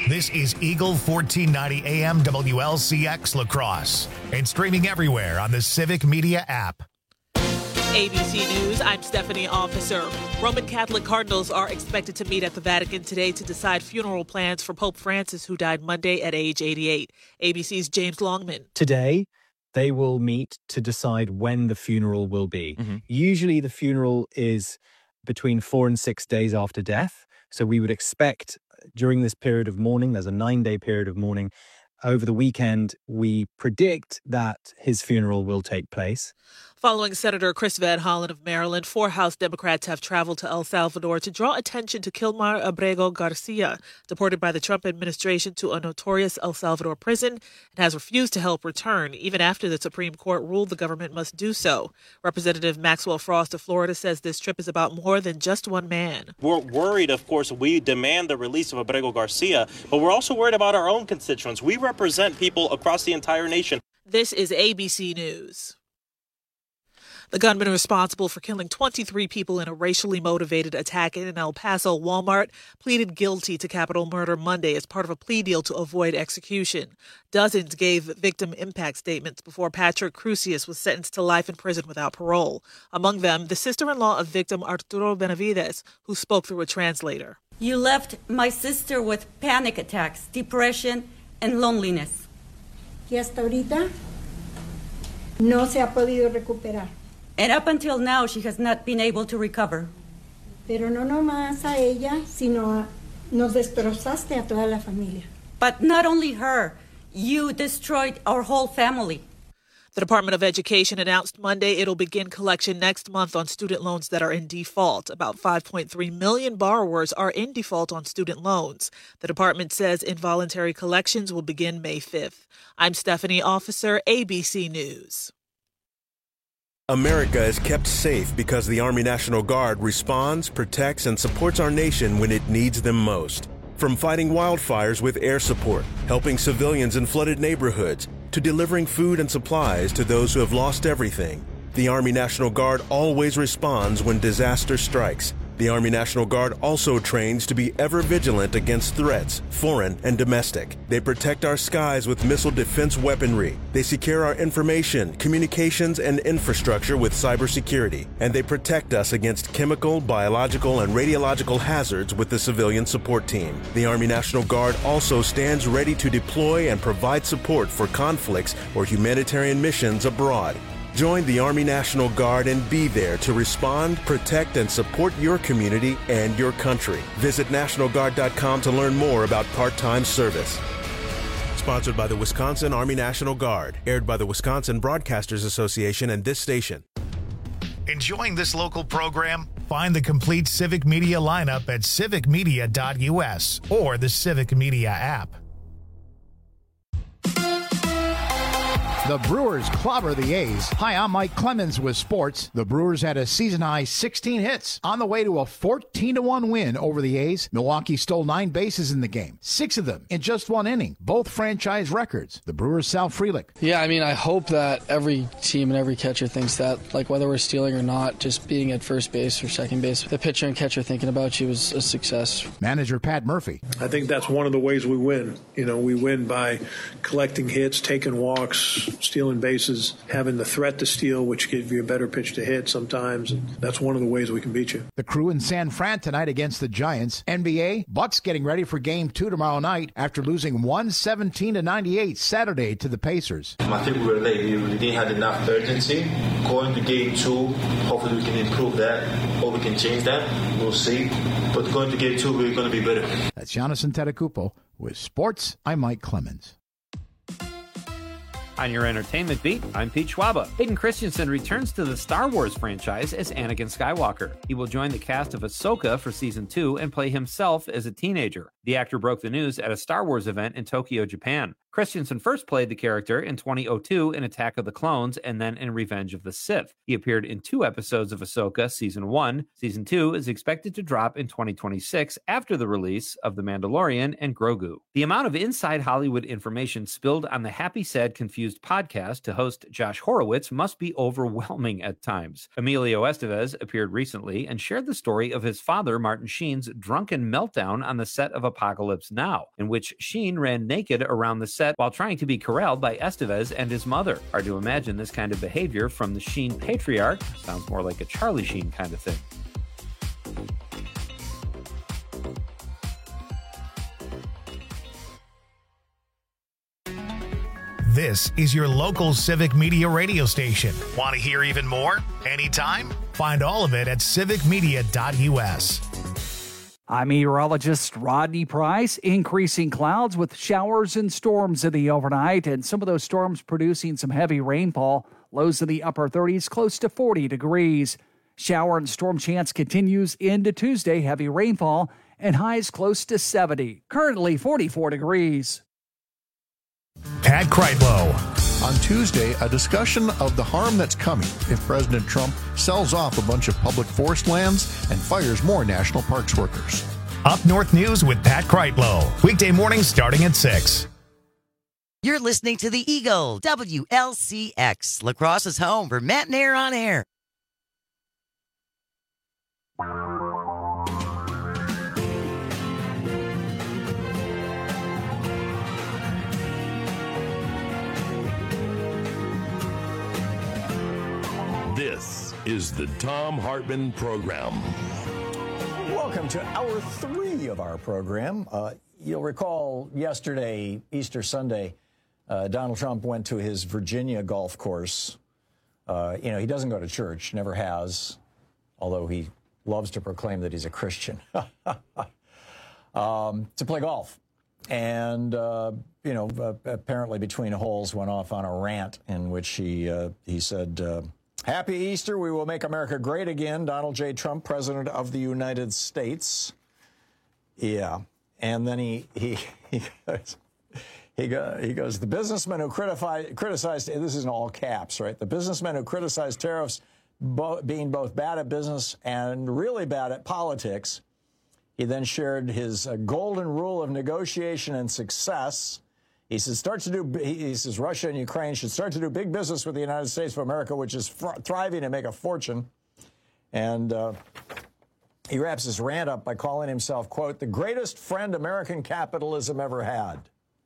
This is Eagle 1490 AM WLCX La Crosse and streaming everywhere on the Civic Media app. ABC News, I'm Stephanie Officer. Roman Catholic cardinals are expected to meet at the Vatican today to decide funeral plans for Pope Francis, who died Monday at age 88. ABC's James Longman. Today, they will meet to decide when the funeral will be. Usually the funeral is between 4 and 6 days after death. So we would expect during this period of mourning, there's a 9-day period of mourning. Over the weekend, we predict that his funeral will take place. Following Senator Chris Van Hollen of Maryland, 4 House Democrats have traveled to El Salvador to draw attention to Kilmar Abrego Garcia, deported by the Trump administration to a notorious El Salvador prison and has refused to help return, even after the Supreme Court ruled the government must do so. Representative Maxwell Frost of Florida says this trip is about more than just one man. We're worried, of course, we demand the release of Abrego Garcia, but we're also worried about our own constituents. We represent people across the entire nation. This is ABC News. The gunman responsible for killing 23 people in a racially motivated attack in an El Paso Walmart pleaded guilty to capital murder Monday as part of a plea deal to avoid execution. Dozens gave victim impact statements before Patrick Crusius was sentenced to life in prison without parole. Among them, the sister-in-law of victim Arturo Benavides, who spoke through a translator. You left my sister with panic attacks, depression, and loneliness. Y hasta ahorita no se ha podido recuperar. And up until now, she has not been able to recover. Pero no nomás a ella, sino nos destrozaste a toda la familia. But not only her, you destroyed our whole family. The Department of Education announced Monday it'll begin collection next month on student loans that are in default. About 5.3 million borrowers are in default on student loans. The department says involuntary collections will begin May 5th. I'm Stephanie Officer, ABC News. America is kept safe because the Army National Guard responds, protects, and supports our nation when it needs them most. From fighting wildfires with air support, helping civilians in flooded neighborhoods, to delivering food and supplies to those who have lost everything, the Army National Guard always responds when disaster strikes. The Army National Guard also trains to be ever vigilant against threats, foreign and domestic. They protect our skies with missile defense weaponry. They secure our information, communications, and infrastructure with cybersecurity. And they protect us against chemical, biological, and radiological hazards with the civilian support team. The Army National Guard also stands ready to deploy and provide support for conflicts or humanitarian missions abroad. Join the Army National Guard and be there to respond, protect, and support your community and your country. Visit NationalGuard.com to learn more about part-time service. Sponsored by the Wisconsin Army National Guard. Aired by the Wisconsin Broadcasters Association and this station. Enjoying this local program? Find the complete Civic Media lineup at civicmedia.us or the Civic Media app. The Brewers clobber the A's. Hi, I'm Mike Clemens with sports. The Brewers had a season-high 16 hits on the way to a 14-1 win over the A's. Milwaukee stole 9 bases in the game, 6 of them in just 1 inning, both franchise records. The Brewers' Sal Frelick. Yeah, I mean, I hope that every team and every catcher thinks that, like whether we're stealing or not, just being at first base or second base, the pitcher and catcher thinking about you is a success. Manager Pat Murphy. I think that's one of the ways we win. You know, we win by collecting hits, taking walks, stealing bases, having the threat to steal, which gives you a better pitch to hit sometimes. And that's one of the ways we can beat you. The Crew in San Fran tonight against the Giants. NBA, Bucks getting ready for Game 2 tomorrow night after losing 117-98 Saturday to the Pacers. I think we were late. We didn't have enough urgency. Going to Game 2, hopefully we can improve that, or we can change that. We'll see. But going to Game 2, we're going to be better. That's Giannis Antetokounmpo. With sports, I'm Mike Clemens. On your entertainment beat, I'm Pete Schwaba. Hayden Christensen returns to the Star Wars franchise as Anakin Skywalker. He will join the cast of Ahsoka for Season 2 and play himself as a teenager. The actor broke the news at a Star Wars event in Tokyo, Japan. Christensen first played the character in 2002 in Attack of the Clones and then in Revenge of the Sith. He appeared in 2 episodes of Ahsoka Season 1. Season 2 is expected to drop in 2026 after the release of The Mandalorian and Grogu. The amount of inside Hollywood information spilled on the Happy Sad Confused podcast to host Josh Horowitz must be overwhelming at times. Emilio Estevez appeared recently and shared the story of his father, Martin Sheen's drunken meltdown on the set of a Apocalypse Now, in which Sheen ran naked around the set while trying to be corralled by Estevez and his mother. Hard to imagine this kind of behavior from the Sheen patriarch. Sounds more like a Charlie Sheen kind of thing. This is your local Civic Media radio station. Want to hear even more? Anytime? Find all of it at civicmedia.us. I'm meteorologist Rodney Price. Increasing clouds with showers and storms in the overnight, and some of those storms producing some heavy rainfall. Lows in the upper 30s, close to 40 degrees. Shower and storm chance continues into Tuesday. Heavy rainfall and highs close to 70. Currently 44 degrees. Pat Kreitlow. On Tuesday, a discussion of the harm that's coming if President Trump sells off a bunch of public forest lands and fires more national parks workers. Up North News with Pat Kreitlow. Weekday mornings starting at 6. You're listening to the Eagle, WLCX, La Crosse's home for Matt and Air on Air. This is the Thom Hartmann Program. Welcome to hour 3 of our program. You'll recall yesterday, Easter Sunday, Donald Trump went to his Virginia golf course. He doesn't go to church, never has, although he loves to proclaim that he's a Christian, to play golf. And, apparently between holes went off on a rant in which he said, Happy Easter, we will make America great again. Donald J. Trump, President of the United States. Yeah. And then he goes, the businessmen who criticized, this is in all caps, right? The businessmen who criticized tariffs being both bad at business and really bad at politics. He then shared his golden rule of negotiation and success. He says, Russia and Ukraine should start to do big business with the United States of America, which is thriving and make a fortune. And he wraps his rant up by calling himself, quote, the greatest friend American capitalism ever had.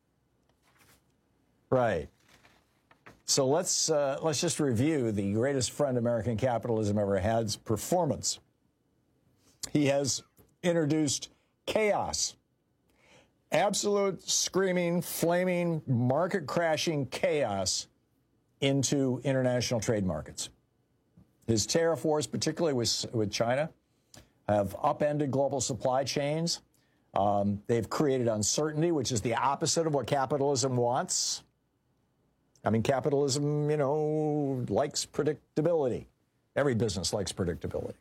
Right. So let's just review the greatest friend American capitalism ever had's performance. He has introduced chaos. Absolute screaming, flaming, market-crashing chaos into international trade markets. His tariff wars, particularly with China, have upended global supply chains. They've created uncertainty, which is the opposite of what capitalism wants. I mean, capitalism, likes predictability. Every business likes predictability.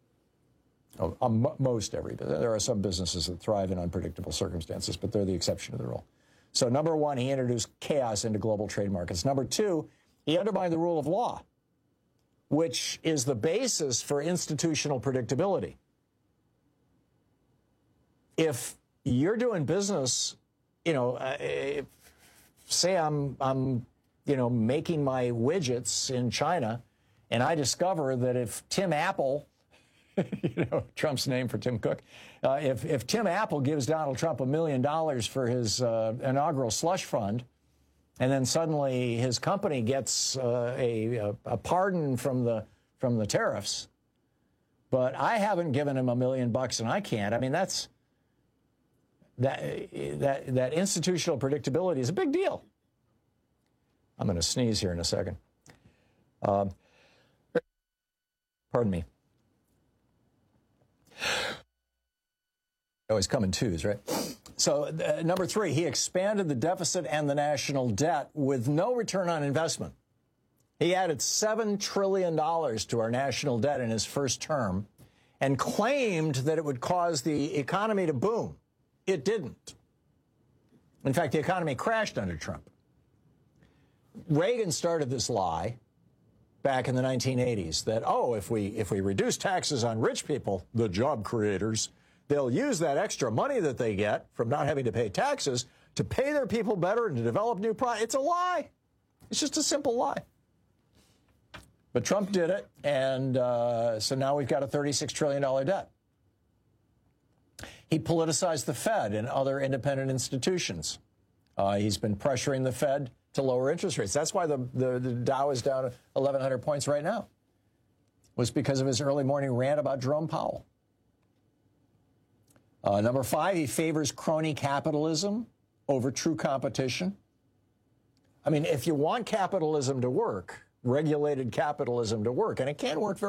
Most every business. There are some businesses that thrive in unpredictable circumstances, but they're the exception to the rule. So, number one, he introduced chaos into global trade markets. Number two, he undermined the rule of law, which is the basis for institutional predictability. If you're doing business, say I'm making my widgets in China, and I discover that if Tim Apple, Trump's name for Tim Cook. If Tim Apple gives Donald Trump $1 million for his inaugural slush fund, and then suddenly his company gets a pardon from the tariffs, but I haven't given him $1 million and I can't. I mean, that institutional predictability is a big deal. I'm going to sneeze here in a second. Pardon me. Always come in twos, right? So, number three, he expanded the deficit and the national debt with no return on investment. He added $7 trillion to our national debt in his first term and claimed that it would cause the economy to boom. It didn't. In fact, the economy crashed under Trump. Reagan started this lie back in the 1980s that, if we reduce taxes on rich people, the job creators, they'll use that extra money that they get from not having to pay taxes to pay their people better and to develop new products. It's a lie. It's just a simple lie. But Trump did it, and so now we've got a $36 trillion debt. He politicized the Fed and other independent institutions. He's been pressuring the Fed to lower interest rates. That's why the Dow is down 1,100 points right now. Was because of his early morning rant about Jerome Powell. Number 5, he favors crony capitalism over true competition. I mean, if you want capitalism to work, regulated capitalism to work, and it can work very